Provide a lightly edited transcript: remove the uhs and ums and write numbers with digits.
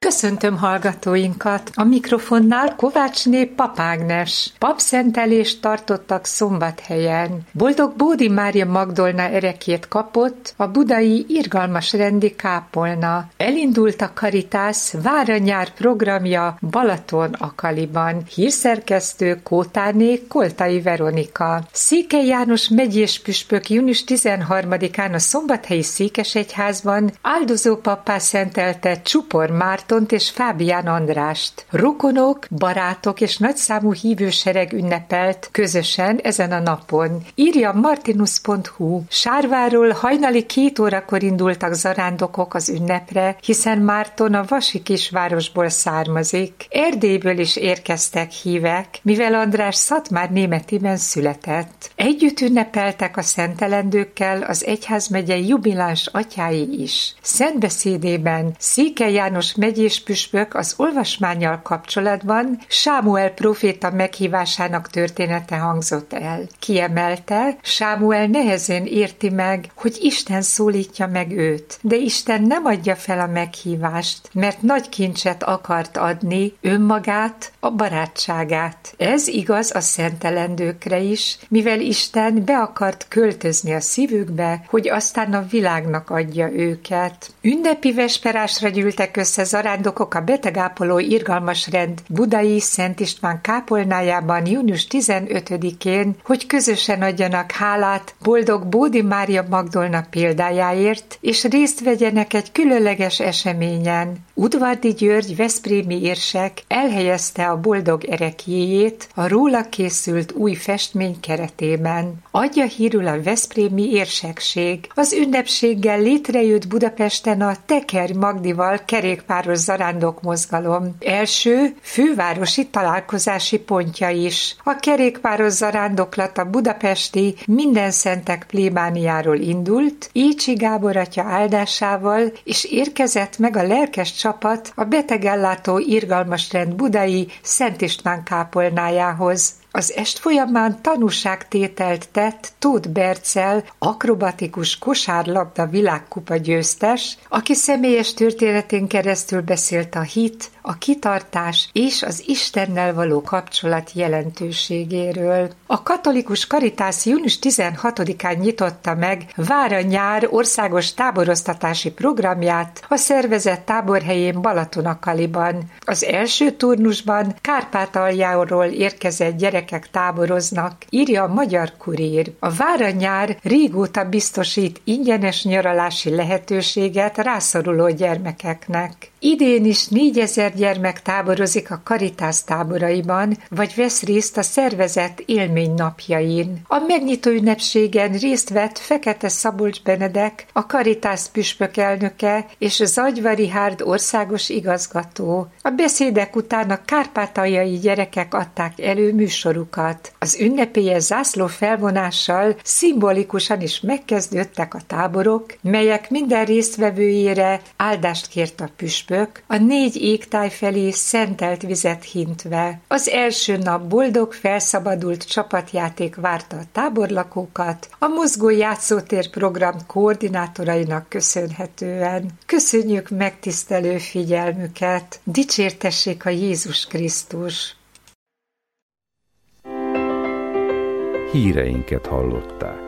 Köszöntöm hallgatóinkat! A mikrofonnál Kovácsné Papágnes. Papszentelést tartottak Szombathelyen. Boldog Bódi Mária Magdolna erekét kapott a budai irgalmas rendi kápolna. Elindult a Karitász Vár-a-nyár programja Balaton-Akaliban. Hírszerkesztő Kótáné Koltai Veronika. Székely János megyés püspök június 13-án a Szombathelyi Székesegyházban áldozópappá szentelte Csupor Mártont és Fábián Andrást. Rokonok, barátok és nagyszámú hívősereg ünnepelt közösen ezen a napon. Írja martinus.hu. Sárváról hajnali 2 órakor indultak zarándokok az ünnepre, hiszen Márton a vasi kisvárosból származik. Erdélyből is érkeztek hívek, mivel András Szatmár Németiben született. Együtt ünnepeltek a szentelendőkkel az egyházmegye jubiláns atyái is. Szentbeszédében Székely János megyés püspök az olvasmánnyal kapcsolatban Sámuel próféta meghívásának története hangzott el. Kiemelte, Sámuel nehezen érti meg, hogy Isten szólítja meg őt, de Isten nem adja fel a meghívást, mert nagy kincset akart adni, önmagát, a barátságát. Ez igaz a szentelendőkre is, mivel Isten be akart költözni a szívükbe, hogy aztán a világnak adja őket. Ünnepi vesperásra gyűltek össze zarándokok a betegápoló irgalmas rend budai Szent István kápolnájában június 15-én, hogy közösen adjanak hálát Boldog Bódi Mária Magdolna példájáért, és részt vegyenek egy különleges eseményen. Udvardi György veszprémi érsek elhelyezte a boldog ereklyéjét a róla készült új festmény keretében. Adja hírül a veszprémi érsekség. Az ünnepséggel létrejött Budapesten a Teker Magdival kerékpáros zarándok mozgalom első fővárosi találkozási pontja is. A kerékpáros zarándoklat a budapesti Mindenszentek plébániáról indult, Écsi Gábor atya áldásával, és érkezett meg a lelkes csapat a betegellátó irgalmas rend budai Szent István kápolnájához. Az est folyamán tanúságtételt tett Tóth Bercel, akrobatikus kosárlabda világkupa győztes, aki személyes történetén keresztül beszélt a hit, a kitartás és az Istennel való kapcsolat jelentőségéről. A katolikus Karitász június 16-án nyitotta meg Vár-a-nyár országos táboroztatási programját a szervezett táborhelyén Balaton-Akaliban. Az első turnusban Kárpátaljáról érkezett gyerekek táboroznak, írja a Magyar Kurír. A Vár-a-nyár régóta biztosít ingyenes nyaralási lehetőséget rászoruló gyermekeknek. Idén is 4000 gyermek táborozik a Karitász táboraiban, vagy vesz részt a szervezet élménynapjain. A megnyitó ünnepségen részt vett Fekete Szabolcs Benedek, a Karitász püspök elnöke és Zagyva Richárd országos igazgató. A beszédek után a kárpátaljai gyerekek adták elő műsorukat. Az ünnepélyes zászló felvonással szimbolikusan is megkezdődtek a táborok, melyek minden résztvevőjére áldást kért a püspök, a 4 égtáj felé szentelt vizet hintve. Az első nap boldog, felszabadult csapatjáték várta a táborlakókat, a mozgó játszótér program koordinátorainak köszönhetően. Köszönjük megtisztelő figyelmüket! Dicsértessék a Jézus Krisztus! Híreinket hallották.